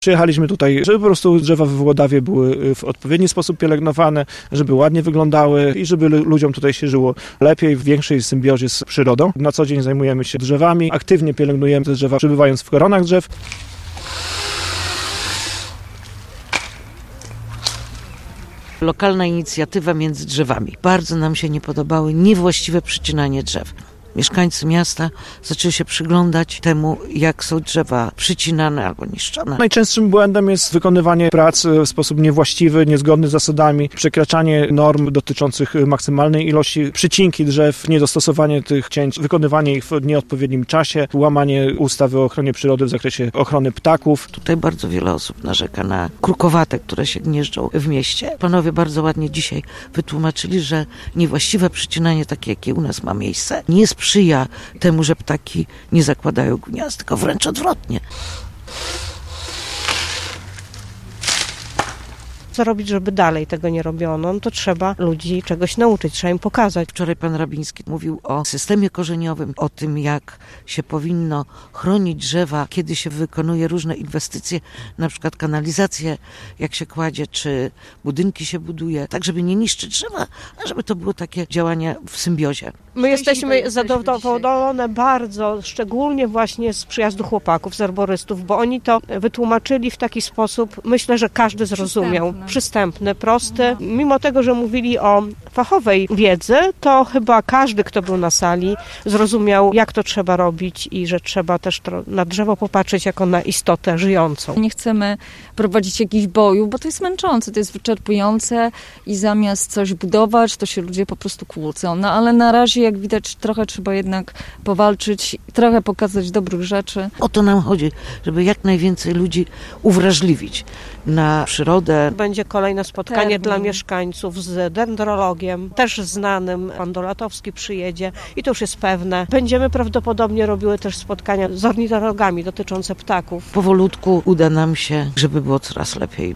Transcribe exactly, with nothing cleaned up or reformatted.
Przyjechaliśmy tutaj, żeby po prostu drzewa w Włodawie były w odpowiedni sposób pielęgnowane, żeby ładnie wyglądały i żeby ludziom tutaj się żyło lepiej, w większej symbiozie z przyrodą. Na co dzień zajmujemy się drzewami, aktywnie pielęgnujemy te drzewa, przebywając w koronach drzew. Lokalna inicjatywa między drzewami. Bardzo nam się nie podobały niewłaściwe przycinanie drzew. Mieszkańcy miasta zaczęli się przyglądać temu, jak są drzewa przycinane albo niszczone. Najczęstszym błędem jest wykonywanie prac w sposób niewłaściwy, niezgodny z zasadami, przekraczanie norm dotyczących maksymalnej ilości przycinki drzew, niedostosowanie tych cięć, wykonywanie ich w nieodpowiednim czasie, łamanie ustawy o ochronie przyrody w zakresie ochrony ptaków. Tutaj bardzo wiele osób narzeka na krukowate, które się gnieżdżą w mieście. Panowie bardzo ładnie dzisiaj wytłumaczyli, że niewłaściwe przycinanie, takie jakie u nas ma miejsce, nie sprzyja temu, że ptaki nie zakładają gniazd, tylko wręcz odwrotnie. Co robić, żeby dalej tego nie robiono? No to trzeba ludzi czegoś nauczyć, trzeba im pokazać. Wczoraj pan Rabiński mówił o systemie korzeniowym, o tym, jak się powinno chronić drzewa, kiedy się wykonuje różne inwestycje, na przykład kanalizację, jak się kładzie, czy budynki się buduje, tak żeby nie niszczyć drzewa, a żeby to było takie działanie w symbiozie. My jesteśmy zadowolone bardzo, szczególnie właśnie z przyjazdu chłopaków, z arborystów, bo oni to wytłumaczyli w taki sposób, myślę, że każdy zrozumiał. Przystępny, Przystępny prosty. No. Mimo tego, że mówili o fachowej wiedzy, to chyba każdy, kto był na sali, zrozumiał, jak to trzeba robić i że trzeba też na drzewo popatrzeć jako na istotę żyjącą. Nie chcemy prowadzić jakichś bojów, bo to jest męczące, to jest wyczerpujące i zamiast coś budować, to się ludzie po prostu kłócą. No ale na razie, jak widać, trochę trzeba jednak powalczyć, trochę pokazać dobrych rzeczy. O to nam chodzi, żeby jak najwięcej ludzi uwrażliwić na przyrodę. Będzie kolejne spotkanie Termin. dla mieszkańców z dendrologiem, też znanym. Pan Dolatowski przyjedzie i to już jest pewne. Będziemy prawdopodobnie robiły też spotkania z ornitologami dotyczące ptaków. Powolutku uda nam się, żeby było coraz lepiej.